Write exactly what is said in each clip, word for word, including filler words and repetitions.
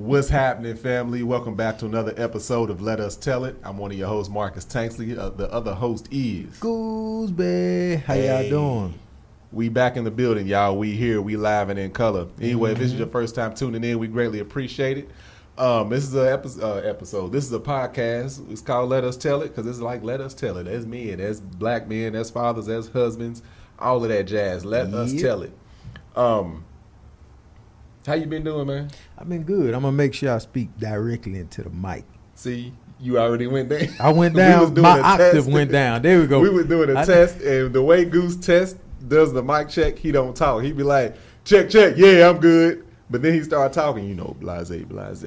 What's happening, family? Welcome back to another episode of Let Us Tell It. I'm one of your hosts, Marcus Tanksley. Uh, the other host is Gooseby. How Hey. y'all doing? We back in the building, y'all. We here. We live and in color. Anyway, mm-hmm. if this is your first time tuning in, we greatly appreciate it. Um, this is a epi- uh, episode. This is a podcast. It's called Let Us Tell It because it's like Let Us Tell It. As men, as black men, as fathers, as husbands, all of that jazz. Let yep. us tell it. Um, how you been doing, man? I've been good. I'm gonna make sure I speak directly into the mic. See, you already went down. I went down. We My octave test. went down. There we go. We were doing a I test, know. and the way Goose test does the mic check, he don't talk. He be like, check, check. Yeah, I'm good. But then he started talking, you know, blase, blase.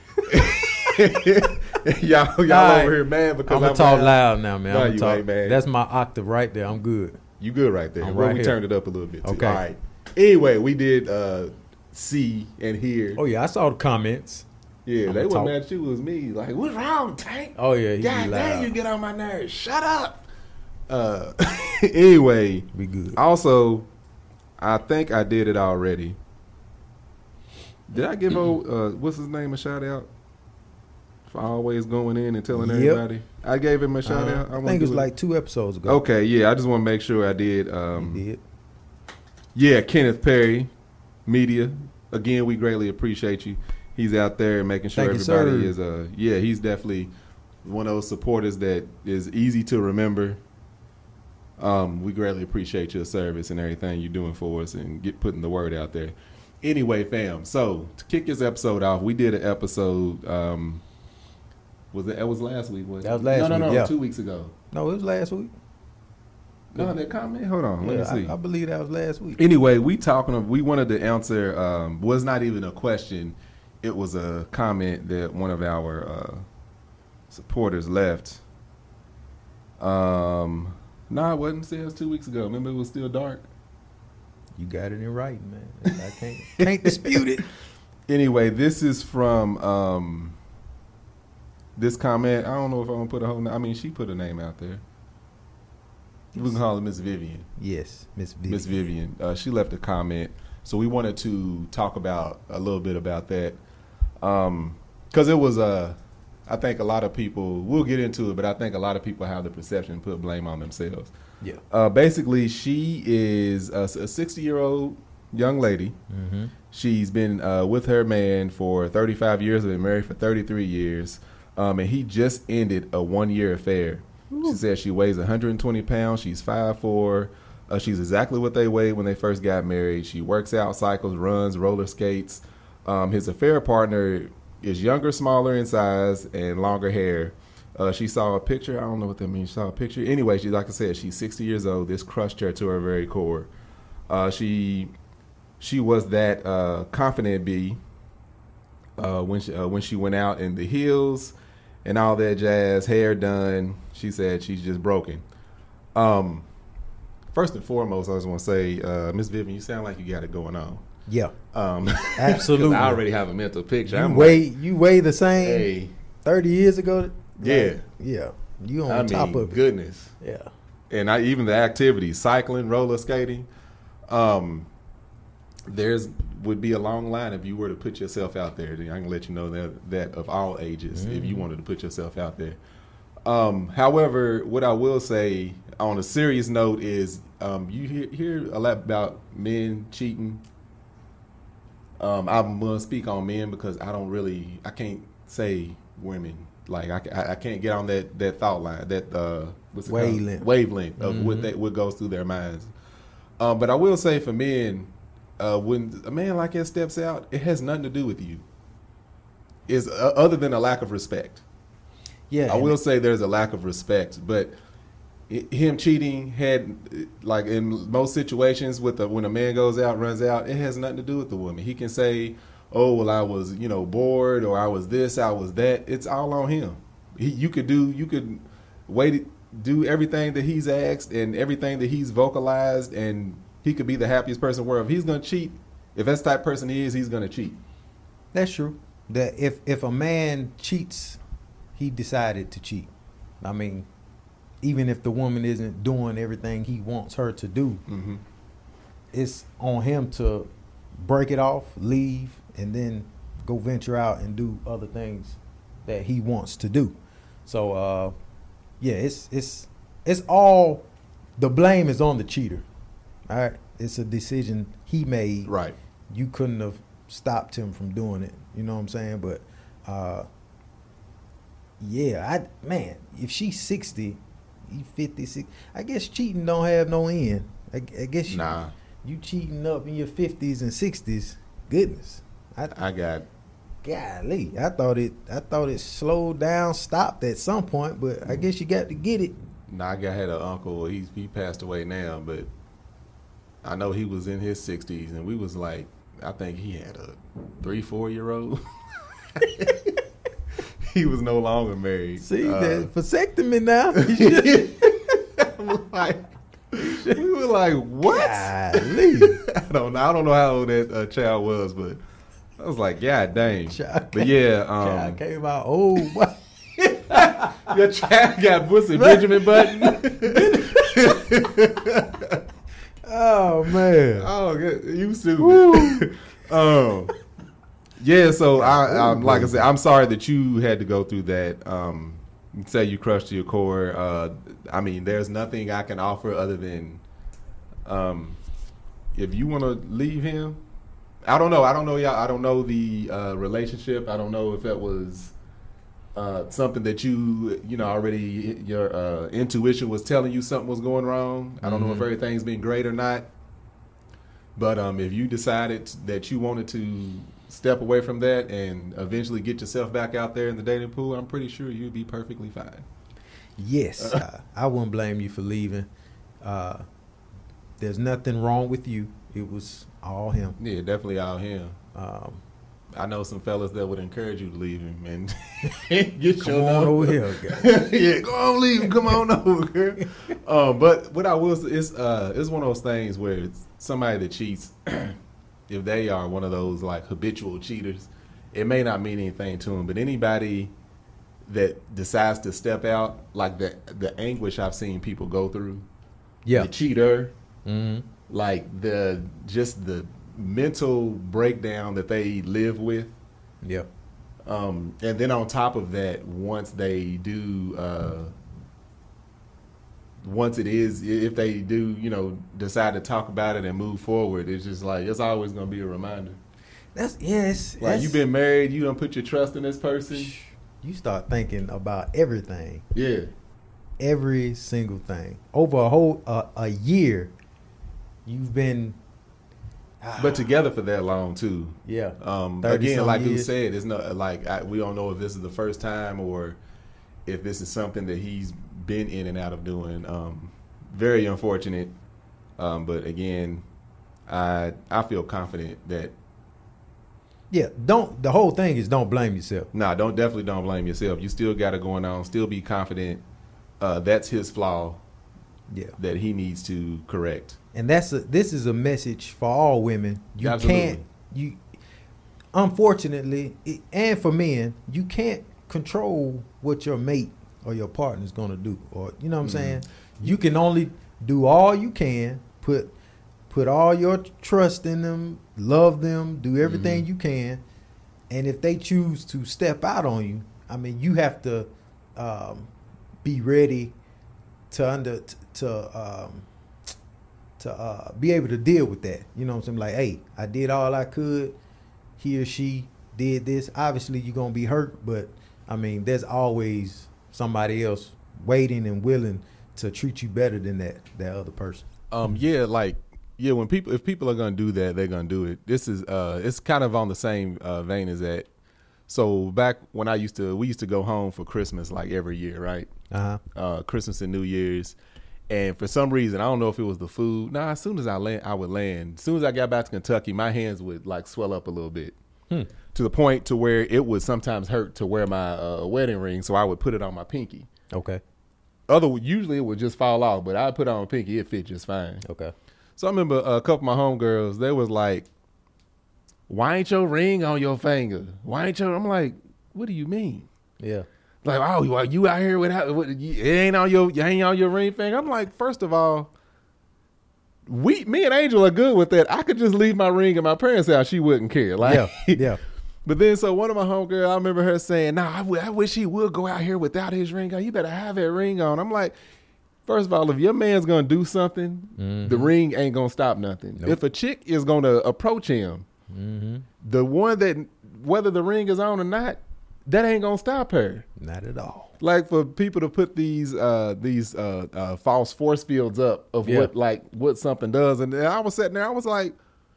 y'all, y'all right. over here, man, because I'm gonna talk loud, loud now, man. No, I'm you talk, ain't, man. That's my octave right there. I'm good. You good right there. I'm well, right we here. turned it up a little bit, too. Okay. All right. Anyway, we did uh, see and hear. Oh, yeah, I saw the comments. Yeah, I'm they weren't talk. mad at you. It was me. Like, what's wrong, Tank? Oh, yeah, he God be damn, loud. you get on my nerves. Shut up. Uh, anyway. We good. Also, I think I did it already. Did I give old, uh, what's his name, a shout out? For always going in and telling Yep. everybody. I gave him a shout uh, out. I, I think it was it. like two episodes ago. Okay, yeah, I just want to make sure I did. Um, you did. Yeah, Kenneth Perry, Media. Again, we greatly appreciate you. He's out there making sure Thank everybody you, is, uh, yeah, he's definitely one of those supporters that is easy to remember. Um, we greatly appreciate your service and everything you're doing for us and get putting the word out there. Anyway, fam, so to kick this episode off, we did an episode. Um, was it? It was last week. Was that was last week. No, no, week. no, Yeah. two weeks ago. No, it was last week. No, that comment. Hold on, yeah, let me see. I, I believe that was last week. Anyway, we talking. We wanted to answer. Um, was not even a question. It was a comment that one of our uh, supporters left. Um. No, nah, it wasn't. It was two weeks ago. Remember, it was still dark. You got it in writing, man. I can't can't dispute it. Anyway, this is from um, this comment. I don't know if I'm gonna put a whole. I mean, she put a name out there. We can call her Miss Vivian. Yes, Miss Vivian. Miss Vivian. Uh, she left a comment, so we wanted to talk about a little bit about that, um, because it was a. Uh, I think a lot of people, we'll get into it, but I think a lot of people have the perception and put blame on themselves. Yeah. Uh, basically, she is a sixty-year-old young lady. Mm-hmm. She's been uh, with her man for thirty-five years, been married for thirty-three years, um, and he just ended a one-year affair. Ooh. She says she weighs one hundred twenty pounds. She's five foot four. Uh, she's exactly what they weighed when they first got married. She works out, cycles, runs, roller skates. Um, his affair partner is younger, smaller in size, and longer hair. Uh, she saw a picture. I don't know what that means. She saw a picture. Anyway, she, like I said, she's sixty years old. This crushed her to her very core. Uh, she she was that uh, confident bee uh, when she, uh, when she went out in the heels and all that jazz, hair done. She said she's just broken. Um, first and foremost, I just want to say, uh, Miss Vivian, you sound like you got it going on. Yeah, um, absolutely. I already have a mental picture. You I'm weigh like, you weigh the same hey, thirty years ago. Like, yeah, yeah. You on I top mean, of it. Goodness. Yeah, and I even the activities, cycling, roller skating. Um, there's would be a long line if you were to put yourself out there. I can let you know that that of all ages, mm-hmm. if you wanted to put yourself out there. Um, however, what I will say on a serious note is, um, you hear, hear a lot about men cheating. Um, I'm going to speak on men because I don't really, I can't say women. Like, I, I can't get on that, that thought line, that uh, what's it wavelength, called? wavelength of mm-hmm. what, they, what goes through their minds. Um, but I will say for men, uh, when a man like that steps out, it has nothing to do with you. It's uh, other than a lack of respect. Yeah, I will say there's a lack of respect, but it, him cheating had, like in most situations, with the, when a man goes out, runs out, it has nothing to do with the woman. He can say, "Oh, well, I was, you know, bored, or I was this, I was that." It's all on him. He, you could do, you could wait, do everything that he's asked and everything that he's vocalized, and he could be the happiest person in the world. If he's gonna cheat, if that's the type of person he is, he's gonna cheat. That's true. That if if a man cheats, he decided to cheat. I mean, even if the woman isn't doing everything he wants her to do, mm-hmm. it's on him to break it off, leave, and then go venture out and do other things that he wants to do. So uh, yeah, it's it's it's all the blame is on the cheater. All right, it's a decision he made. Right. You couldn't have stopped him from doing it. You know what I'm saying? But uh, yeah, I man, if she's sixty, you fifty-six, I guess cheating don't have no end. I, I guess you, Nah. you cheating up in your fifties and sixties. Goodness, I, I got. golly, I thought it. I thought it slowed down, stopped at some point, but I guess you got to get it. Nah, I got had an uncle. He's he passed away now, but I know he was in his sixties, and we was like, I think he had a three, four year old. He was no longer married. See, uh, that vasectomy now. I'm like, we were like, what? Golly. I don't know. I don't know how old that uh, child was, but I was like, God dang. Child But yeah, Child um, came out old. What? your child got pussy Benjamin Button. Oh man. Oh, good. You stupid. um, yeah. So I, I'm like I said, I'm sorry that you had to go through that. Um, you say you crushed to your core. Uh, I mean, there's nothing I can offer other than, um, if you want to leave him. I don't know. I don't know. y'all. I don't know the uh, relationship. I don't know if that was uh, something that you, you know, already your uh, intuition was telling you something was going wrong. I don't mm-hmm. know if everything's been great or not. But um, if you decided that you wanted to step away from that and eventually get yourself back out there in the dating pool, I'm pretty sure you'd be perfectly fine. Yes, uh, I wouldn't blame you for leaving. Uh, there's nothing wrong with you. It was all him. Yeah, definitely all him. Um, I know some fellas that would encourage you to leave him and get come your on number. over here, guys. Yeah, go on, leave him. Come on over, girl. Um, but what I will say is, uh, it's one of those things where it's somebody that cheats, if they are one of those like habitual cheaters, it may not mean anything to them. But anybody that decides to step out, like the the anguish I've seen people go through, Yeah. the cheater, Mm-hmm. like the just the mental breakdown that they live with. Yeah. Um, and then on top of that, once they do, uh, once it is, if they do, you know, decide to talk about it and move forward, it's just like, it's always going to be a reminder. That's yes. Like, you've been married, you don't put your trust in this person. You start thinking about everything. Yeah. Every single thing. Over a whole uh, a year, you've been. Ah, But together for that long too. Yeah. Um, thirty again, some like you years. said, it's not like I, we don't know if this is the first time or if this is something that he's been in and out of doing. Um, very unfortunate. Um, but again, I I feel confident that. Yeah. Don't. The whole thing is don't blame yourself. Nah, don't definitely don't blame yourself. You still got it going on. Still be confident. Uh, that's his flaw. Yeah. That he needs to correct. And that's a, this is a message for all women. You Absolutely. can't you unfortunately it, and for men, you can't control what your mate or your partner's going to do, or you know what I'm Mm-hmm. saying? You can only do all you can, put put all your trust in them, love them, do everything Mhm. you can. And if they choose to step out on you, I mean, you have to um, be ready to under to um, to uh, be able to deal with that. You know what I'm saying? Like, hey, I did all I could. He or she did this. Obviously, you're going to be hurt, but, I mean, there's always somebody else waiting and willing to treat you better than that, that other person. Um, yeah, like, yeah, when people, if people are going to do that, they're going to do it. This is, uh, it's kind of on the same uh, vein as that. So back when I used to, we used to go home for Christmas like every year, right? Uh-huh. Uh, Christmas and New Year's. And for some reason, I don't know if it was the food. Nah, as soon as I land, I would land. As soon as I got back to Kentucky, my hands would like swell up a little bit Hmm. to the point to where it would sometimes hurt to wear my uh, wedding ring. So I would put it on my pinky. Okay. Other usually it would just fall off, but I put it on my pinky, it fit just fine. Okay. So I remember a couple of my homegirls, they was like, "Why ain't your ring on your finger? Why ain't your?" I'm like, "What do you mean?" Yeah. Like, oh, you, you out here without, with, it ain't on your, you ain't on your ring finger. I'm like, first of all, we, me and Angel are good with that. I could just leave my ring at my parents' house. She wouldn't care. Like, Yeah. Yeah. But then, so one of my homegirls, I remember her saying, "Nah, I, w- I wish he would go out here without his ring on. You better have that ring on." I'm like, first of all, if your man's gonna do something, mm-hmm. the ring ain't gonna stop nothing. Nope. If a chick is gonna approach him, mm-hmm. the one that, whether the ring is on or not, that ain't gonna stop her. Not at all. Like for people to put these uh, these uh, uh, false force fields up of yeah. what like what something does, and I was sitting there, I was like,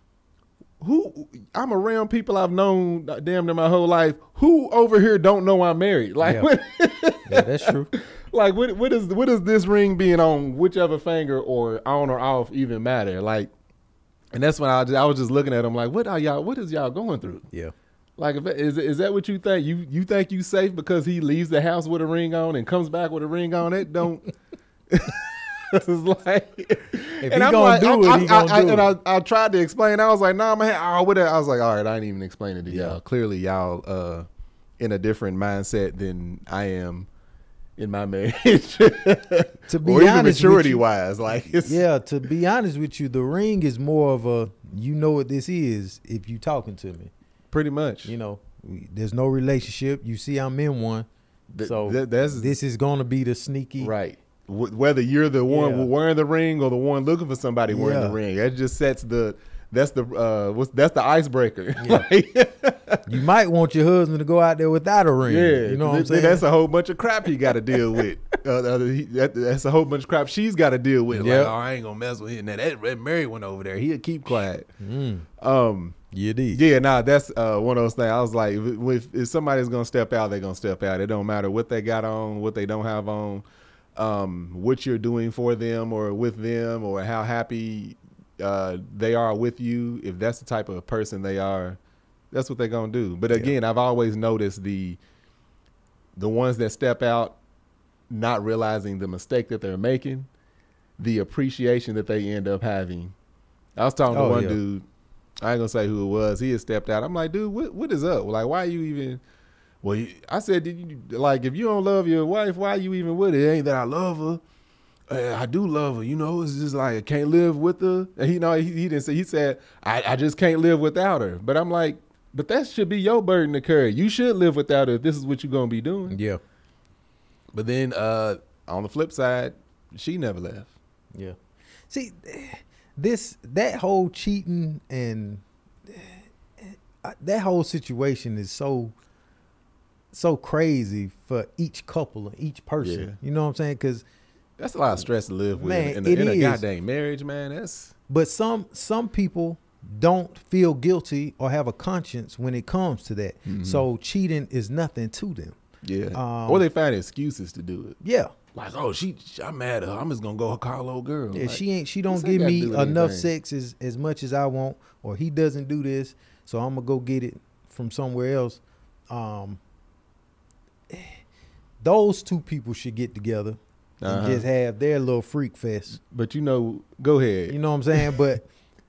who? I'm around people I've known damn near my whole life. Who over here don't know I'm married? Like, yeah, what, yeah that's true. Like, what what is what does this ring being on whichever finger or on or off even matter? Like, and that's when I just, I was just looking at them like, what are y'all? What is y'all going through? Yeah. Like, if, is is that what you think? You you think you safe because he leaves the house with a ring on and comes back with a ring on? It don't. It's like, if and he I'm gonna like, do I, it, I, he gonna I, do and it. I, I tried to explain. I was like, nah, man. I, would I was like, all right, I ain't even explain it to Yeah. y'all. Clearly, y'all uh, in a different mindset than I am in my marriage. To be or even honest, maturity with you, wise, like, it's, yeah. To be honest with you, the ring is more of a, you know what this is if you talking to me. pretty much. You know, we, there's no relationship. You see, I'm in one, Th- so th- that's this is gonna be the sneaky. right. W- whether you're the one Yeah. wearing the ring or the one looking for somebody wearing Yeah. the ring, that just sets the that's the uh what's that's the icebreaker. Yeah. Like, You might want your husband to go out there without a ring. yeah, You know what I'm th- saying? That's a whole bunch of crap he got to deal with. Uh, uh, he, that, that's a whole bunch of crap she's got to deal with. Yep. Like, oh, I ain't gonna mess with him. Now that red married one over there, he'll keep quiet. Mm. Um, You did. yeah, nah, that's uh, one of those things. I was like, if, if, if somebody's gonna step out, they're gonna step out. It don't matter what they got on, what they don't have on, um, what you're doing for them or with them, or how happy uh, they are with you. If that's the type of person they are, that's what they're gonna do. But again, yeah. I've always noticed the the ones that step out, not realizing the mistake that they're making, the appreciation that they end up having. I was talking Oh, to one yeah. dude. I ain't gonna say who it was. He had stepped out. I'm like, dude, what what is up? Like, why are you even? Well, you, I said, did you like if you don't love your wife, why are you even with her? It ain't that I love her. Uh, I do love her. You know, it's just like I can't live with her. And he, you know, he, he didn't say. He said, I, I just can't live without her. But I'm like, but that should be your burden to carry. You should live without her if this is what you're gonna be doing. Yeah. But then uh, on the flip side, she never left. Yeah. See, this that whole cheating and uh, that whole situation is so so crazy for each couple and each person. Yeah. You know what I'm saying? Because That's a lot of stress to live with Man, in, a, it in a is. goddamn marriage, man. That's but some some people don't feel guilty or have a conscience when it comes to that. Mhm. So cheating is nothing to them. yeah. Um, or they find excuses to do it. Yeah. Like, oh, she, I'm mad at her. I'm just gonna go call old girl. Yeah, Like, she ain't. She don't this ain't give gotta me do with enough anything. sex as as much as I want, or he doesn't do this, so I'm gonna go get it from somewhere else. Um, those two people should get together and Uh-huh. just have their little freak fest. But you know, go ahead. You know what I'm saying? But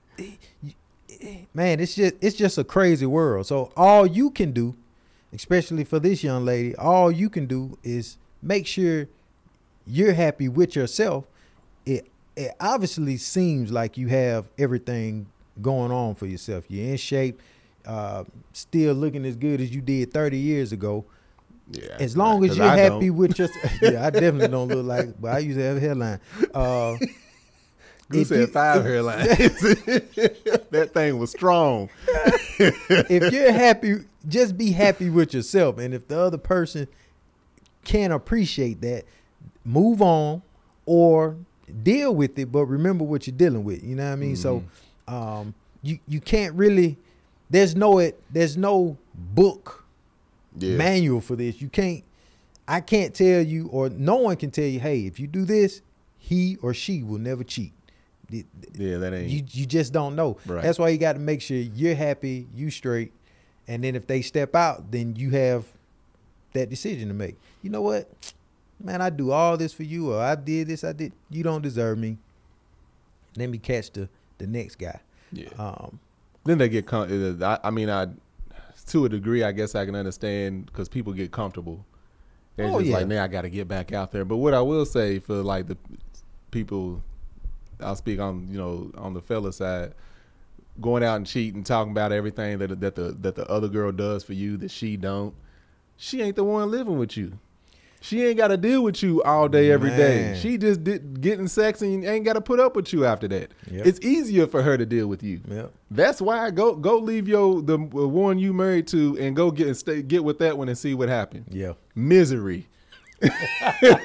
man, it's just it's just a crazy world. So all you can do, especially for this young lady, all you can do is make sure you're happy with yourself. It it obviously seems like you have everything going on for yourself. You're in shape, uh, still looking as good as you did thirty years ago. Yeah, As long as 'cause you're I happy don't. with yourself. Yeah, I definitely don't look like, but I used to have a hairline. Uh, Goose if had you- five hairlines. That thing was strong. if you're happy, just be happy with yourself. And if the other person can't appreciate that, move on or deal with it. But remember what you're dealing with. You know what I mean? So um, you you can't really. There's no it. There's no book Yeah. manual for this. You can't. I can't tell you, or no one can tell you. Hey, if you do this, he or she will never cheat. It- Yeah, that ain't. you you just don't know. Right. That's why you got to make sure you're happy, you straight, and then if they step out, then you have that decision to make. You know what, man? I do all this for you, or I did this, I did. You don't deserve me. Let me catch the the next guy. yeah. Um, Then they get. Com- uh, I, I mean, I to a degree, I guess I can understand because people get comfortable. They're Oh, just yeah. like, man, I got to get back out there. But what I will say for like the people, I'll speak on you know on the fella side. going out and cheating, talking about everything that that the that the other girl does for you that she don't. She ain't the one living with you. She ain't got to deal with you all day, every Man. day. She just did, getting sex and ain't got to put up with you after that. Yep. It's easier for her to deal with you. Yep. That's why go go leave your the one you married to and go get stay, get with that one and see what happened. Yeah. Misery. That's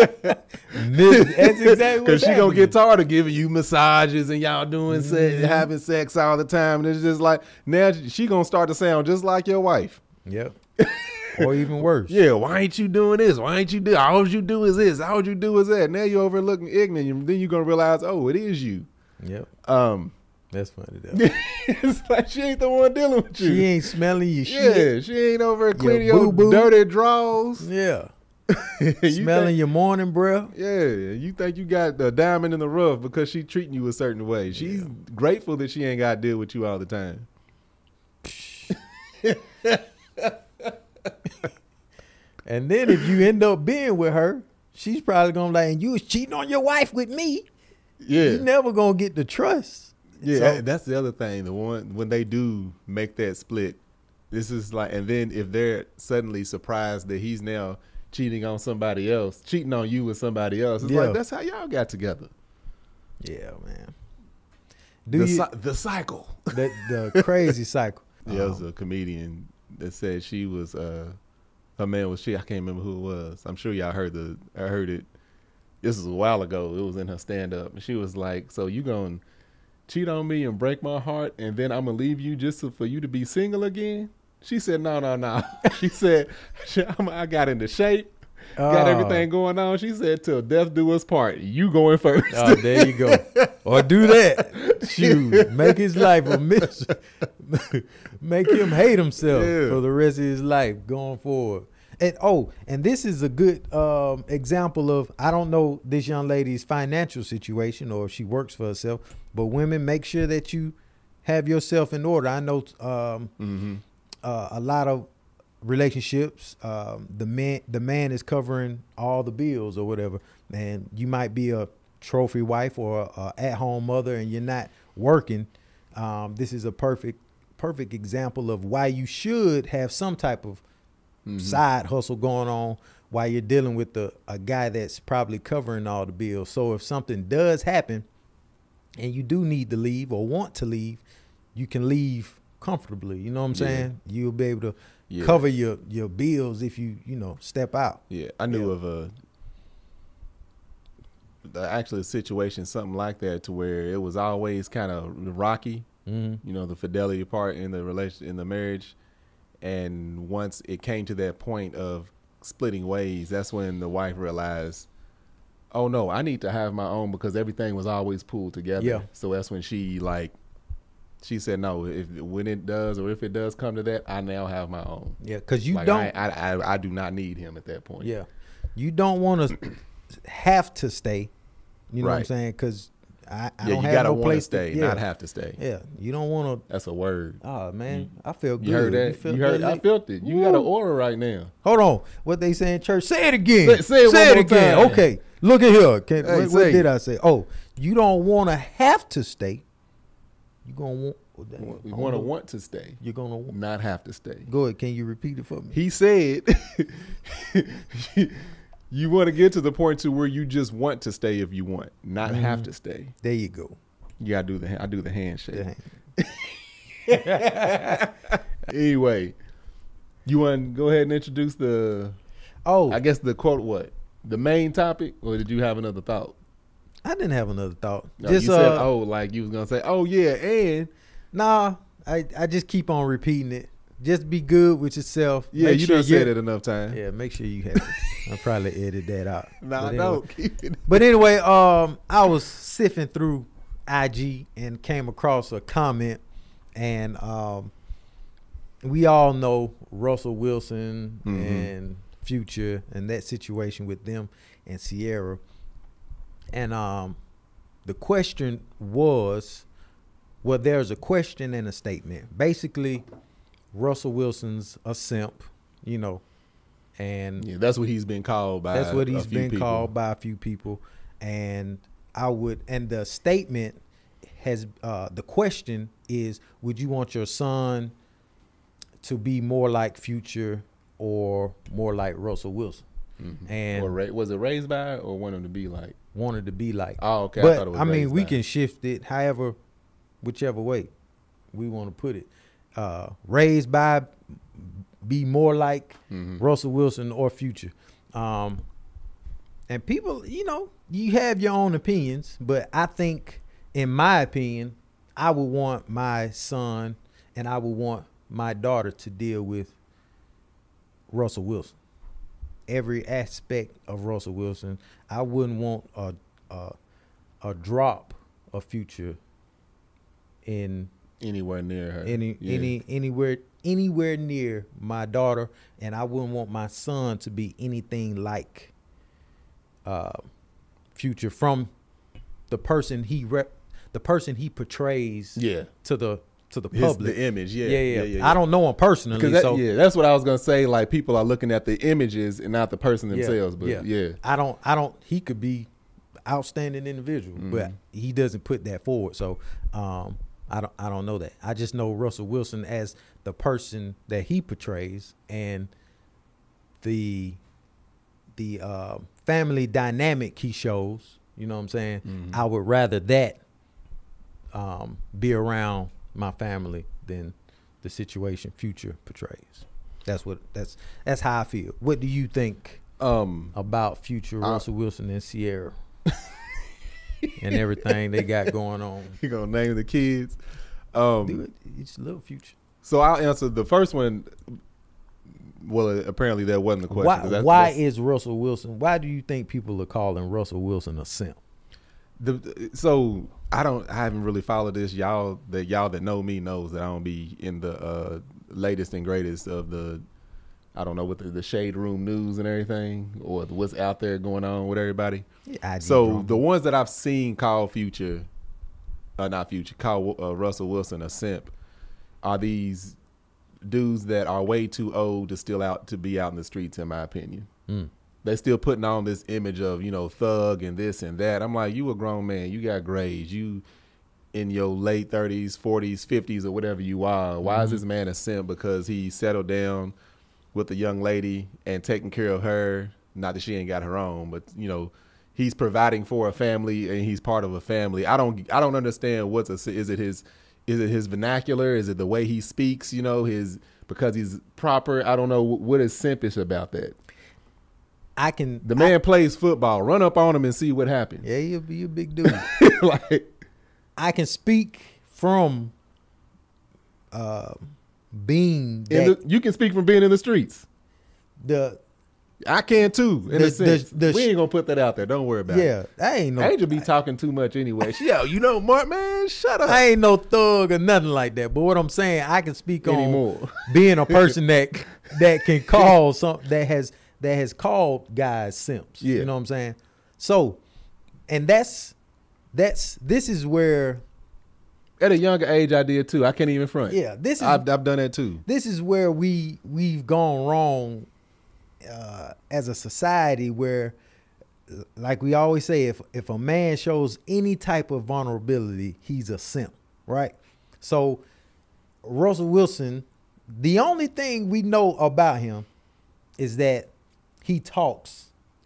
exactly Because she gonna get tired of giving you massages and y'all doing Mm-hmm. sex, having sex all the time. And it's just like now she gonna start to sound just like your wife. Yep. Or even worse. Yeah, why ain't you doing this? Why ain't you do? All you do is this. All you do is that. Now you're overlooking ignorant. And then you're gonna realize, oh, it is you. Yep. Um, That's funny though. it's like she ain't the one dealing with you. She ain't smelling your Yeah, shit. she ain't over Your cleaning your boo-boo. dirty drawers. Yeah. You Smelling think- your morning breath. Yeah, you think you got the diamond in the rough because she treating you a certain way. She's grateful that she ain't got to deal with you all the time. And then if you end up being with her, she's probably gonna like, and you was cheating on your wife with me. Yeah, You never gonna get the trust. yeah. So- That's the other thing. The one when they do make that split, this is like, and then if they're suddenly surprised that he's now cheating on somebody else, cheating on you with somebody else, it's Yeah. like that's how y'all got together. Yeah, man. Do The, you cy- the cycle. the, the crazy cycle? Yeah, there was Um, a comedian that said she was uh her man was she. I can't remember who it was. I'm sure y'all heard the I heard it. This was a while ago. It was in her stand up. And she was like, so you gonna cheat on me and break my heart and then I'm gonna leave you just so- for you to be single again? She said, no, no, no. She said, I got into shape, got Oh. everything going on. She said, till death do us part. You going first. Oh, there you go. Or do that. Shoot, make his life a misery. Make him hate himself Yeah. for the rest of his life going forward. And oh, and this is a good um, example of, I don't know this young lady's financial situation or if she works for herself, but women, make sure that you have yourself in order. I know um, Mm-hmm. uh, a lot of relationships, um, the man the man is covering all the bills or whatever. And you might be a trophy wife or a, a at home mother, and you're not working. Um, this is a perfect perfect example of why you should have some type of Mm-hmm. side hustle going on while you're dealing with the a guy that's probably covering all the bills. So if something does happen and you do need to leave or want to leave, you can leave comfortably. You know what I'm Yeah. saying? You'll be able to Yeah. cover your, your bills if you, you know, step out. Yeah, I knew Yeah. of a the actual situation, something like that, to where it was always kind of rocky. Mm-hmm. You know, the fidelity part in the relation in the marriage, and once it came to that point of splitting ways, that's when the wife realized, oh no, I need to have my own because everything was always pulled together. Yeah. So that's when she like she said, no, if when it does or if it does come to that, I now have my own. Yeah, because you Like, don't. I, I, I I do not need him at that point. Yeah, you don't want to have to stay. You know what I'm Right. saying? Because I, I Yeah, don't you have gotta no want to place stay, to yeah. not have to stay. Yeah, you don't want to. That's a word. Oh man, I feel good. You heard that? felt You heard? that I lick? felt it. You Woo. got an aura right now. Hold on. What they say in church? Say it again. Say- say it one more again. time. Okay. Look at here. Can, Hey, what what say. did I say? Oh, you don't want to have to stay. You gonna want. You want to want to stay, You're gonna want. not have to stay. Go ahead. Can you repeat it for me? He said, you want to get to the point to where you just want to stay if you want, not Mm-hmm. have to stay. There you go. You gotta do the. I do the handshake. The hand. Anyway, you want to go ahead and introduce the. Oh, I guess the quote. What the main topic, or did you have another thought? I didn't have another thought. No, just you said, uh, oh, like you was gonna say, oh yeah, and nah. I I just keep on repeating it. Just be good with yourself. yeah, Make you sure done said you're- it enough time. Yeah, make sure you have it. I'll probably edit that out. Nah, But anyway. no, keep it. But anyway, um, I was sifting through I G and came across a comment, and um, we all know Russell Wilson Mhm. and Future and that situation with them and Sierra. And um, the question was, well, there's a question and a statement. Basically, Russell Wilson's a simp, you know, and Yeah, that's what he's been called by. that's what a he's few been people. called by a few people. And I would, and the statement has uh, the question is, would you want your son to be more like Future or more like Russell Wilson? Mm-hmm. And or ra- was it raised by or want him to be like? Wanted to be like. Oh, okay. But I, thought it was I mean, raised we by. can shift it however, whichever way we want to put it. Uh, raised by, be more like Mm-hmm. Russell Wilson or Future. Um, and people, you know, you have your own opinions, but I think, in my opinion, I would want my son and I would want my daughter to deal with Russell Wilson. Every aspect of Russell Wilson. I wouldn't want a a, a drop of Future in Anywhere near her. any Yeah. any anywhere anywhere near my daughter, and I wouldn't want my son to be anything like uh, Future from the person he rep, the person he portrays Yeah. to the to the His, public. the image. Yeah. yeah, yeah, Yeah. yeah, I don't know him personally, Because that, so yeah, that's what I was gonna say. Like people are looking at the images and not the person Yeah, themselves. But yeah. yeah, I don't I don't he could be outstanding individual, Mhm. but he doesn't put that forward. So um, I don't I don't know that. I just know Russell Wilson as the person that he portrays and the the uh, family dynamic he shows. You know what I'm saying? Mhm. I would rather that um, be around my family than the situation Future portrays. That's what that's that's how I feel. What do you think um, about Future, I- Russell Wilson, and Sierra and everything they got going on? you gonna name the kids? Um, Do it. It's a little Future. So I'll answer the first one. Well, apparently that wasn't the question. Why, 'cause that's- why that's- is Russell Wilson? Why do you think people are calling Russell Wilson a simp? The, so I don't. I haven't really followed this. Y'all that y'all that know me knows that I don't be in the uh, latest and greatest of the. I don't know what the, the shade room news and everything, or what's out there going on with everybody. I G So drama. the ones that I've seen call Future, uh, not Future, call uh, Russell Wilson a simp, are these dudes that are way too old to still out to be out in the streets. In my opinion. Mm. They still putting on this image of, you know, thug and this and that. I'm like, you a grown man. You got grades. You in your late thirties, forties, fifties, or whatever you are. Why is this man a simp? Because he settled down with a young lady and taking care of her. Not that she ain't got her own, but, you know, he's providing for a family and he's part of a family. I don't I don't understand what's a, is it his is it his vernacular? Is it the way he speaks? You know, his because he's proper. I don't know what is simpish about that. I can. The man I, plays football. Run up on him and see what happens. yeah, he'll be a big dude. Like, I can speak from uh, being in that, the, you can speak from being in the streets. the I can too. In The- a sense, the- the we sh- ain't gonna put that out there. Don't worry about it. yeah. I ain't no. Angel be talking too much anyway. She, yo, you know, Mark, man, shut up. I ain't no thug or nothing like that. But what I'm saying, I can speak on Anymore. being a person that that can call some that has that has called guys simps. Yeah. You know what I'm saying? So, and that's that's this is where At a younger age, I did too. I can't even front. yeah this is I've, I've done that too. this is where we we've gone wrong uh, as a society, where, like we always say, if if a man shows any type of vulnerability, he's a simp, right? So Russell Wilson, the only thing we know about him is that he talks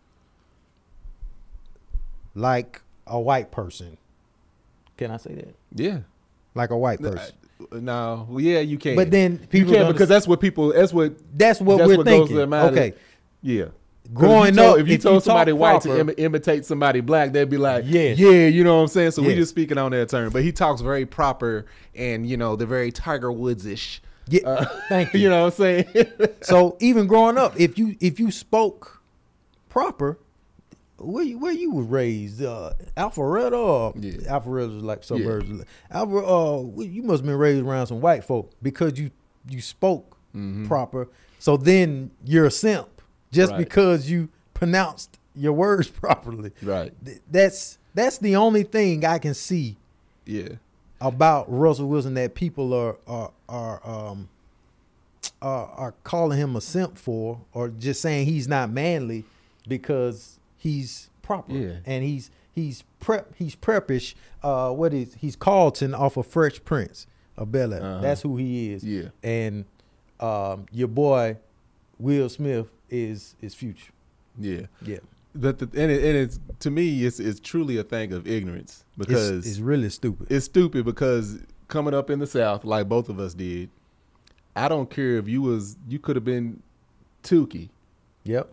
like a white person. Can I say that? Yeah. Like a white person. No. Well, yeah, you can. But then you people can don't because that's what people. That's what. That's what that's we're what goes to thinking. their mind. Okay. Yeah. 'Cause Growing if you told, up, if you if you told talk somebody white proper- to Im- imitate somebody black, they'd be like, Yes. yeah, you know what I'm saying? So we Yes. just speaking on that term. But he talks very proper and, you know, they're very Tiger Woods-ish. Yeah, Uh, thank you. You know what I'm saying? So even growing up, if you if you spoke proper, where you where you were raised, uh, Alpharetta or Yeah. Alpharetta is like suburbs. Alpha, uh, well, you must have been raised around some white folk because you you spoke Mhm. proper. So then you're a simp just Right. because you pronounced your words properly. Right. Th- That's that's the only thing I can see Yeah. about Russell Wilson that people are are are um are, are calling him a simp for, or just saying he's not manly because he's proper Yeah. and he's he's prep he's preppish. Uh, what is he's Carlton off of Fresh Prince of Bel Air. Uh-huh. That's who he is. Yeah. And um, your boy Will Smith is is Future. Yeah. Yeah. But the, and, it, and it's to me, it's it's truly a thing of ignorance because It's, it's really stupid. it's stupid because coming up in the South, like both of us did, I don't care if you was you could have been Tukey. Yep.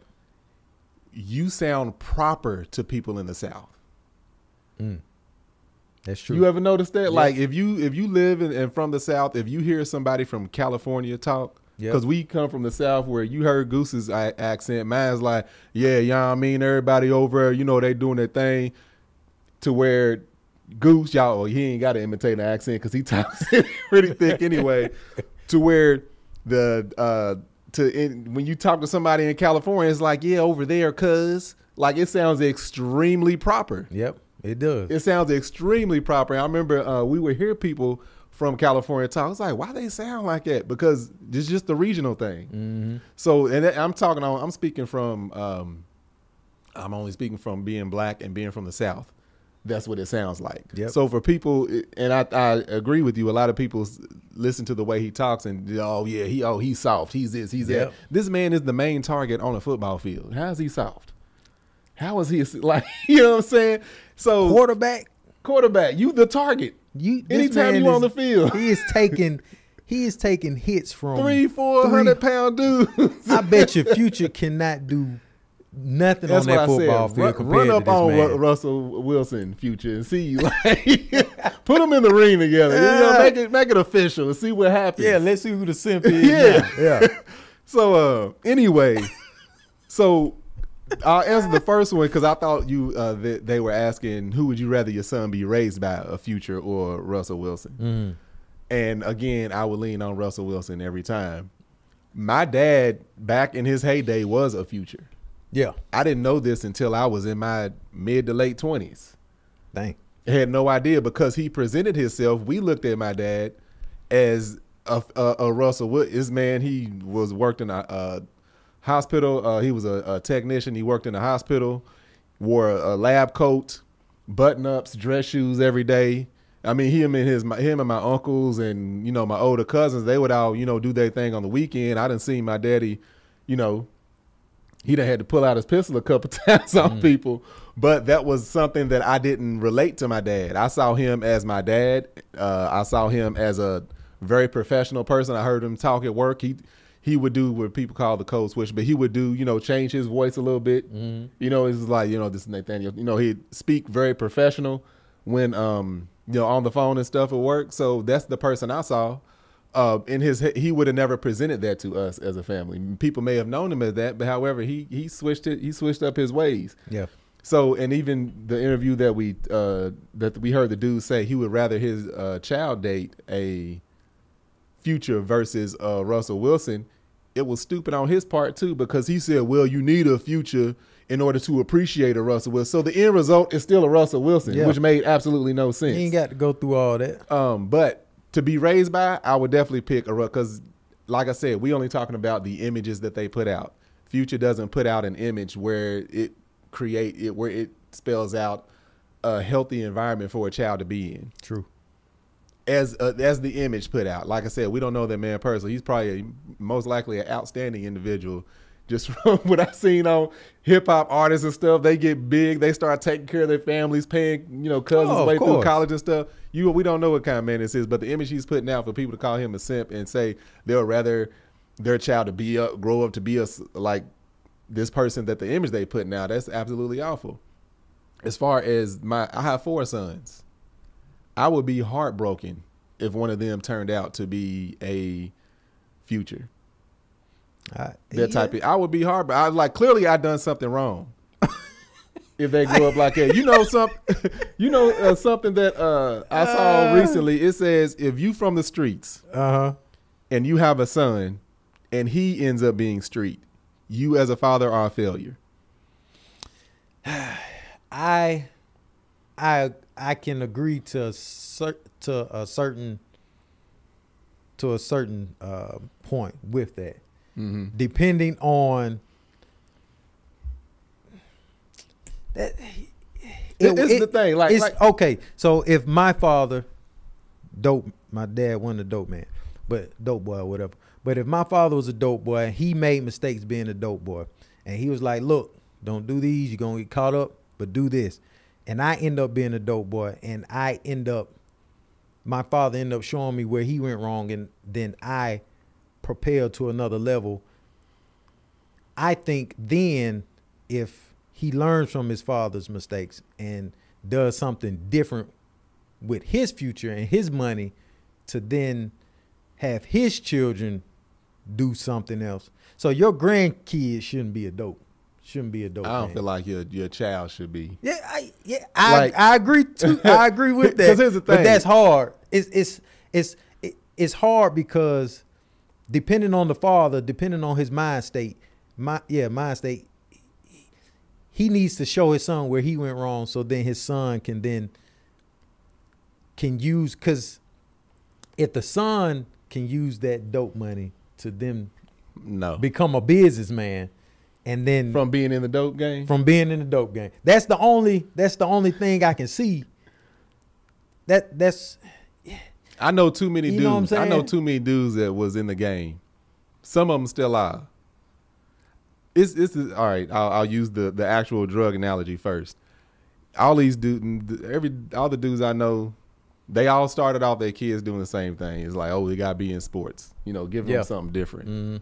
You sound proper to people in the South. Mm. That's true. You ever noticed that? Yes. Like if you if you live in, and from the South, if you hear somebody from California talk, Yep. because we come from the South where you heard Goose's a- accent, mine's like, yeah, you know what I mean? Everybody over there, you know, they doing their thing, to where Goose, y'all, well, he ain't got to imitate an accent because he talks pretty thick anyway, to where the, uh, to in, when you talk to somebody in California, it's like, yeah, over there, cuz, like it sounds extremely proper. Yep, it does. It sounds extremely proper. I remember uh, we would hear people from California talk. I was like, why they sound like that? Because it's just the regional thing. Mm-hmm. So, and I'm talking on, I'm speaking from, um, I'm only speaking from being black and being from the South. That's what it sounds like. Yep. So for people, and I, I agree with you, a lot of people listen to the way he talks and, oh yeah, he, oh, he's soft. He's this, he's Yep. that. This man is the main target on a football field. How is he soft? How is he like, you know what I'm saying? So Quarterback, quarterback, you the target. you this Anytime man you is- on the field. he is taking he is taking hits from Three, four hundred pound dudes. I bet you Future cannot do nothing That's on what that I football said. field Run, compared run up to this on man. Ru- Russell Wilson, Future, and see like put them in the ring together. You know, make it make it official and see what happens. Yeah, let's see who the simp is. Yeah. now. yeah. So uh, anyway, so I'll answer the first one because I thought you uh, that they were asking who would you rather your son be raised by, a Future or Russell Wilson. Mm. And again, I would lean on Russell Wilson every time. My dad, back in his heyday, was a Future. Yeah. I didn't know this until I was in my mid to late twenties. Dang. I had no idea because he presented himself. We looked at my dad as a, a, a Russell Wilson. This man, he was worked in a, a hospital. Uh, he was a, a technician. He worked in a hospital, wore a, a lab coat, button ups, dress shoes every day. I mean, him and his, my, him and my uncles and, you know, my older cousins, they would all, you know, do their thing on the weekend. I didn't see my daddy, you know, he done had to pull out his pistol a couple times on Mm. people, but that was something that I didn't relate to my dad. I saw him as my dad. Uh, I saw him as a very professional person. I heard him talk at work. He he would do what people call the code switch, but he would do, you know, change his voice a little bit. Mm. You know, it's like, you know, this is Nathaniel. You know, he'd speak very professional when, um, you know, on the phone and stuff at work. So that's the person I saw. Uh, in his, he would have never presented that to us as a family. People may have known him as that, but however, he he switched it. He switched up his ways. Yeah. So, and even the interview that we uh, that we heard the dude say he would rather his uh, child date a Future versus uh, Russell Wilson. It was stupid on his part too, because he said, "Well, you need a Future in order to appreciate a Russell Wilson." So the end result is still a Russell Wilson, Yeah. which made absolutely no sense. You ain't got to go through all that. Um, but to be raised by, I would definitely pick a because, like I said, we only talking about the images that they put out. Future doesn't put out an image where it create it where it spells out a healthy environment for a child to be in. True. As uh, as the image put out, like I said, we don't know that man personally. He's probably a, most likely an outstanding individual. Just from what I've seen on hip hop artists and stuff, they get big, they start taking care of their families, paying, you know, cousins Oh, of way through course. college and stuff. You we don't know what kind of man this is, but the image he's putting out for people to call him a simp and say they'll rather their child to be up, grow up to be a s- like this person that the image they putting out, that's absolutely awful. As far as my, I have four sons. I would be heartbroken if one of them turned out to be a Future. I, That type of, I would be hard, but I like clearly I done something wrong. If they grow up like that, you know some, you know uh, something that uh, I saw Uh. recently. It says if you from the streets Uh huh. and you have a son, and he ends up being street, you as a father are a failure. I, I, I can agree to a cer- to a certain to a certain uh, point with that, Mm-hmm. depending on that. it, it's it, the thing. Like, it's, like okay. So if my father, dope, my dad wasn't a dope man, but dope boy or whatever. But if my father was a dope boy, he made mistakes being a dope boy, and he was like, "Look, don't do these. You're gonna get caught up, but do this." And I end up being a dope boy, and I end up, my father ended up showing me where he went wrong, and then I propelled to another level. I think then if he learns from his father's mistakes and does something different with his future and his money to then have his children do something else. So your grandkids shouldn't be a dope. Shouldn't be a dope. I don't man. feel like your your child should be. Yeah, I yeah, I Like- I agree too. I agree with that. 'Cause here's the But thing. that's hard. It's it's it's it, it's hard because depending on the father, depending on his mind state, my yeah, mind state, he needs to show his son where he went wrong, so then his son can then can use, because if the son can use that dope money to then No. become a businessman, and then From being in the dope game? from being in the dope game. That's the only that's the only thing I can see. That that's I know too many You dudes. know what I'm I know saying? too many dudes that was in the game. Some of them still are. It's it's all right. I'll, I'll use the, the actual drug analogy first. All these dudes, every all the dudes I know, they all started off their kids doing the same thing. It's like, oh, we gotta be in sports. You know, give them Yeah. something different. mm,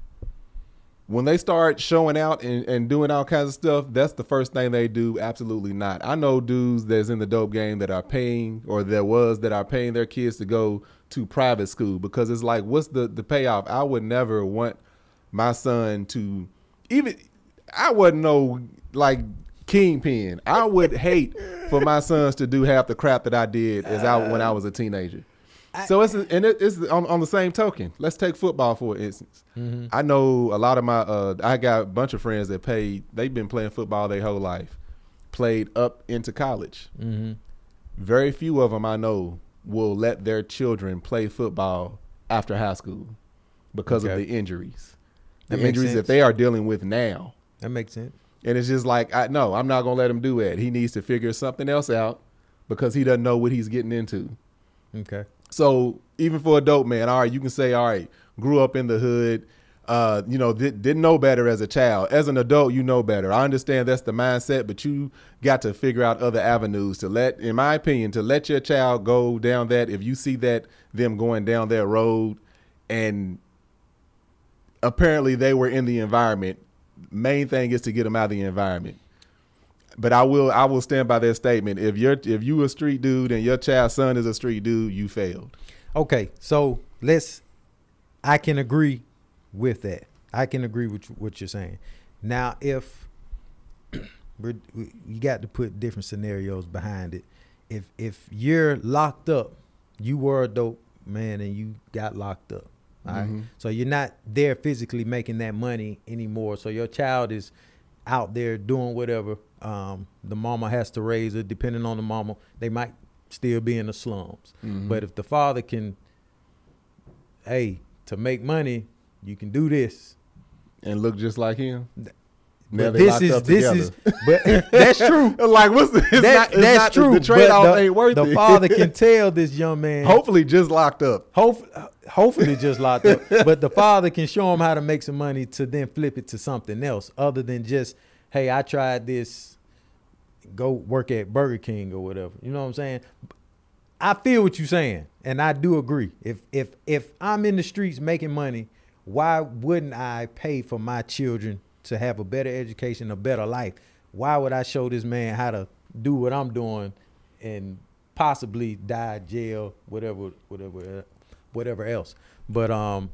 When they start showing out and, and doing all kinds of stuff, that's the first thing they do. Absolutely not. I know dudes that's in the dope game that are paying, or there was that are paying their kids to go to private school, because it's like, what's the, the payoff? I would never want my son to even, I wasn't no like kingpin. I would hate for my sons to do half the crap that I did as I when I was a teenager. So it's and it, it's on, on the same token. Let's take football for instance. mm-hmm. I know a lot of my uh, I got a bunch of friends that played. They've been playing football their whole life, played up into college. Mm-hmm. Very few of them I know will let their children play football after high school because Okay. of the injuries, the That makes injuries that sense. they are dealing with now. That makes sense. And it's just like, I no, I'm not gonna let him do that. He needs to figure something else out because he doesn't know what he's getting into. Okay. So even for a dope man, all right, you can say, all right, grew up in the hood, uh, you know, di- didn't know better as a child. As an adult, you know better. I understand that's the mindset, but you got to figure out other avenues to let, in my opinion, to let your child go down that. If you see that them going down that road, and apparently they were in the environment, main thing is to get them out of the environment. But I will I will stand by that statement. If you're if you a street dude and your child's son is a street dude, you failed. Okay. So let's. I can agree with that. I can agree with what you're saying. Now, if we're, we, you got to put different scenarios behind it. If if you're locked up, you were a dope man and you got locked up. All right. Mhm. So you're not there physically making that money anymore. So your child is out there doing whatever. Um, the mama has to raise her. Depending on the mama, they might still be in the slums. Mhm. But if the father can, hey, to make money, you can do this. And look just like him. Now But they this locked is up this together. is but that's true. Like what's the, it's That, not, it's that's not, true. The trade off but the, ain't worth the it. father can tell this young man. Hopefully, just locked up. Hope, hopefully just locked up. But the father can show him how to make some money to then flip it to something else other than just, hey, I tried this, go work at Burger King or whatever. You know what I'm saying? I feel what you're saying, and I do agree. If if if I'm in the streets making money, why wouldn't I pay for my children to have a better education, a better life? Why would I show this man how to do what I'm doing and possibly die, jail, whatever, whatever, whatever else? But um,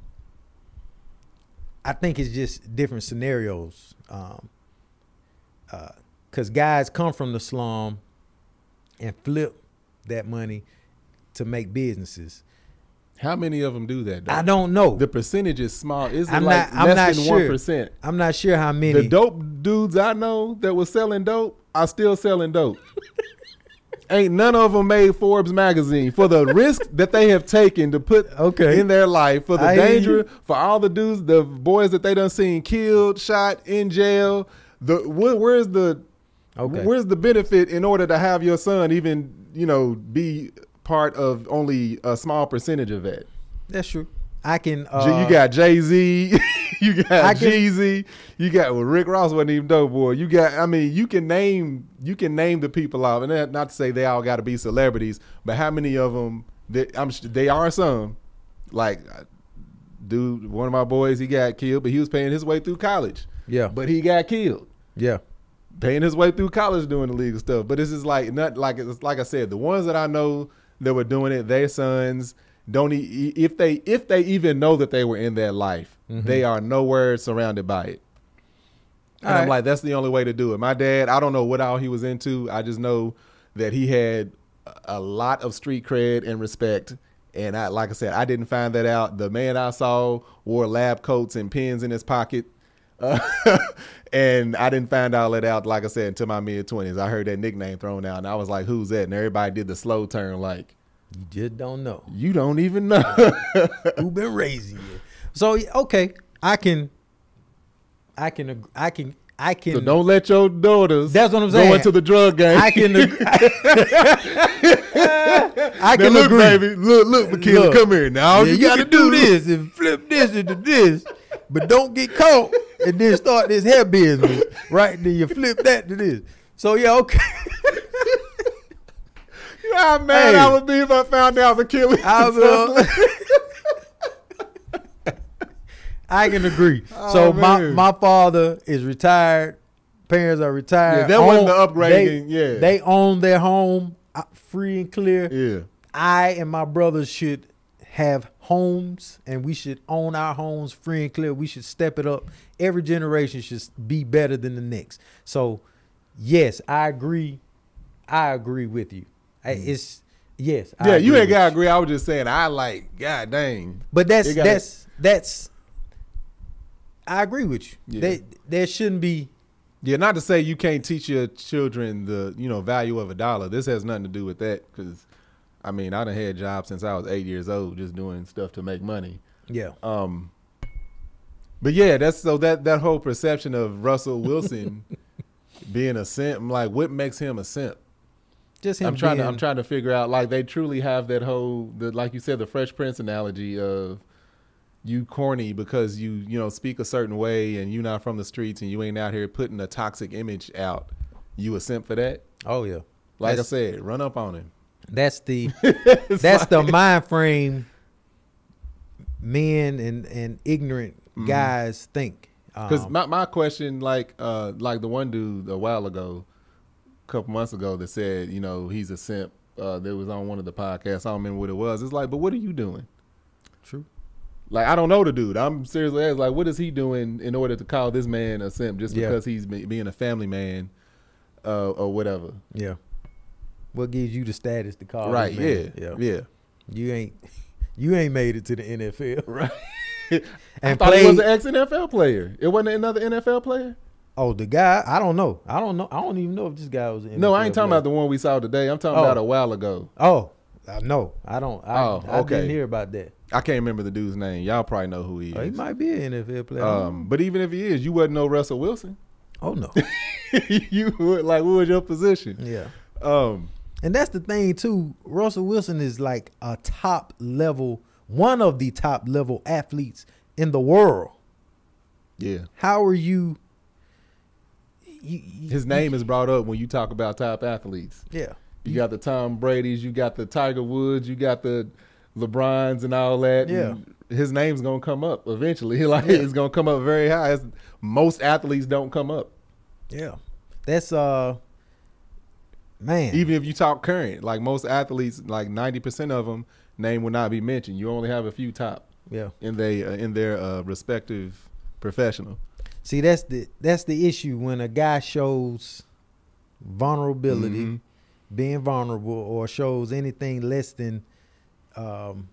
I think it's just different scenarios. Um, uh, cause guys come from the slum and flip that money to make businesses. How many of them do that? Though? I don't know. The percentage is small. Is it I'm like not- I'm less not than sure. one percent? I'm not sure how many. The dope dudes I know that was selling dope are still selling dope. Ain't none of them made Forbes magazine for the risk that they have taken to put Okay. in their life, for the I hear danger, you. for all the dudes, the boys that they done seen killed, shot, in jail. The where, where's the Okay. Where's the benefit in order to have your son even, you know, be part of only a small percentage of that? That's true. I can. J- Uh, you got Jay-Z, you I got can- Jeezy, you got well, Rick Ross wasn't even dope boy. You got, I mean, you can name, you can name the people off, and that, not to say they all got to be celebrities, but how many of them? That, I'm, they are some. Like, dude, one of my boys, he got killed, but he was paying his way through college. Yeah. But he got killed. Yeah. Paying his way through college doing illegal stuff. But this is like not like it's like I said, the ones that I know that were doing it, their sons don't e- if they if they even know that they were in that life, Mm-hmm. they are nowhere surrounded by it. And All I'm right. like, that's the only way to do it. My dad, I don't know what all he was into. I just know that he had a lot of street cred and respect. And I, like I said, I didn't find that out. The man I saw wore lab coats and pens in his pocket. Uh, and I didn't find all that out, like I said, until my mid twenties. I heard that nickname thrown out, and I was like, who's that? And everybody did the slow turn like, You just don't know you don't even know. who been raising you. So okay, I can, I can, ag- I can, I can. So don't let your daughters That's what I'm go saying. into the drug game. I can. Ag- I Now can look, agree. baby. Look, look, Makila, Look. come here. Now Yeah, you, got to do this. this and flip this into this, but don't get caught and then start this hair business, right? Then you flip that to this. So yeah, okay. You know how mad Hey. I would be if I found out Makila. I will. I can agree. Oh, so my, man. my father is retired. Parents are retired. Yeah, that wasn't Own- the upgrading, They, yeah. they own their home uh, free and clear. Yeah. I and my brothers should have homes, and we should own our homes free and clear. We should step it up. Every generation should be better than the next. So, yes, I agree. I agree with you. I, it's yes. I Mm. Yeah, you agree ain't with got to agree. I was just saying, I like, God dang. But that's It gotta- that's that's. I agree with you. Yeah. They, there shouldn't be. Yeah, not to say you can't teach your children the, you know, value of a dollar. This has nothing to do with that because, I mean, I done had jobs since I was eight years old just doing stuff to make money. Yeah. Um, but yeah, that's so that that whole perception of Russell Wilson being a simp, I'm like, what makes him a simp? Just him I'm trying to being- I'm trying to figure out, like, they truly have that whole the like you said, the Fresh Prince analogy of you corny because you you know speak a certain way and you not from the streets and you ain't out here putting a toxic image out. You a simp for that? Oh yeah. Like That's- I said, run up on him. That's the It's that's like- the mind frame men and and ignorant guys think. Because Um, my, my question, like uh, like the one dude a while ago, a couple months ago, that said, you know, he's a simp. Uh, that was on one of the podcasts. I don't remember what it was. It's like, but what are you doing? True. Like, I don't know the dude. I'm seriously asking, like, what is he doing in order to call this man a simp just Yeah. because he's be, being a family man uh, or whatever? Yeah. What gives you the status to call? right? this Yeah. man? Yeah. You ain't you ain't made it to the N F L. Right. I And thought he was played- an ex N F L player. It wasn't another N F L player. Oh, the guy. I don't know. I don't know. I don't even know if this guy was an No, N F L I ain't talking player. about the one we saw today. I'm talking Oh. about a while ago. Oh, uh, no. I don't. I, Oh, I okay. didn't hear about that. I can't remember the dude's name. Y'all probably know who he is. Oh, he might be an N F L player. Um, but even if he is, you wasn't no Russell Wilson. oh no. you would, like, what was your position? Yeah. Um, And that's the thing too. Russell Wilson is like a top level, one of the top level athletes in the world. yeah, How are you? you, you his name is brought up when you talk about top athletes. Yeah. You got the Tom Brady's, you got the Tiger Woods, you got the LeBrons and all that. Yeah. And his name's gonna come up eventually. Like, Yeah. it's gonna come up very high. It's- most athletes don't come up, Yeah. That's uh, man. even if you talk current. Like, most athletes, like ninety percent of them, name will not be mentioned. You only have a few top yeah. in they uh, in their uh, respective professional. See, that's the that's the issue when a guy shows vulnerability, Mhm. being vulnerable, or shows anything less than um,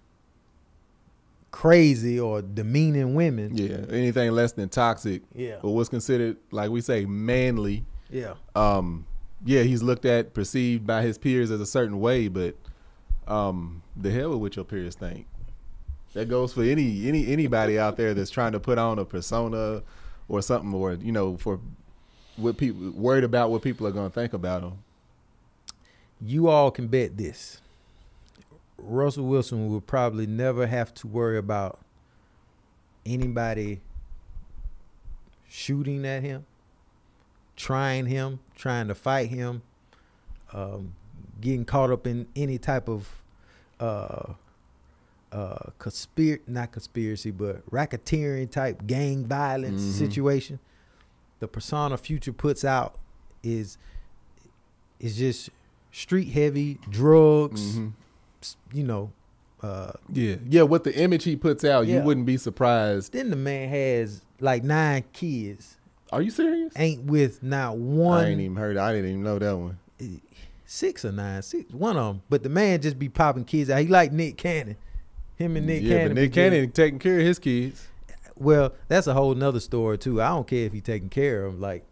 crazy or demeaning women. Yeah, anything less than toxic Yeah. or what's considered, like we say, manly. Yeah. Um, yeah, he's looked at, perceived by his peers as a certain way, but um, the hell with what your peers think. That goes for any any anybody out there that's trying to put on a persona or something, or you know, for what people worried about what people are gonna think about him. You all can bet this. Russell Wilson will probably never have to worry about anybody shooting at him, trying him, trying to fight him, um, getting caught up in any type of uh, uh, conspir not conspiracy, but racketeering type gang violence Mm-hmm. situation. The persona Future puts out is is just street heavy, drugs, Mm-hmm. you know. Uh, Yeah, yeah. What the image he puts out, Yeah. you wouldn't be surprised. then the man has like nine kids, Are you serious? ain't with not one. I ain't even heard. I didn't even know that one. Six or nine, six, one of them. But the man just be popping kids out. He like Nick Cannon. Him and Nick yeah, Cannon. but be Nick getting- Cannon taking care of his kids. Well, that's a whole nother story too. I don't care if he taking care of them. Like,